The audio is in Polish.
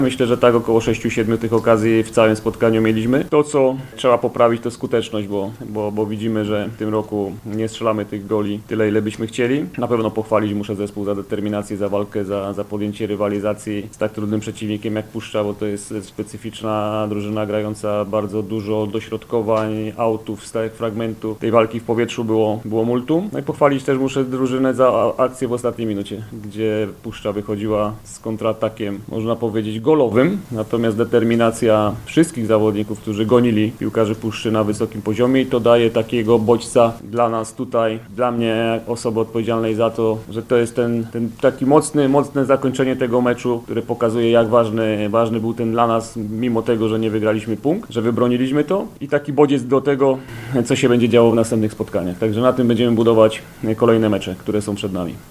Myślę, że tak około 6-7 tych okazji w całym spotkaniu mieliśmy. To, co trzeba poprawić, to skuteczność, bo widzimy, że w tym roku nie strzelamy tych goli tyle, ile byśmy chcieli. Na pewno pochwalić muszę zespół za determinację, za walkę, za podjęcie rywalizacji z tak trudnym przeciwnikiem jak Puszcza, bo to jest specyficzna drużyna grająca bardzo dużo dośrodkowań, autów, stałych fragmentów. Tej walki w powietrzu było multum. No i pochwalić też muszę drużynę za akcję w ostatniej minucie, gdzie Puszcza wychodziła z kontratakiem, można powiedzieć, golowym, natomiast determinacja wszystkich zawodników, którzy gonili piłkarzy Puszczy na wysokim poziomie, i to daje takiego bodźca dla nas tutaj, dla mnie, jak osoby odpowiedzialnej za to, że to jest ten taki mocne zakończenie tego meczu, które pokazuje, jak ważny był ten dla nas, mimo tego, że nie wygraliśmy punkt, że wybroniliśmy to, i taki bodziec do tego, co się będzie działo w następnych spotkaniach. Także na tym będziemy budować kolejne mecze, które są przed nami.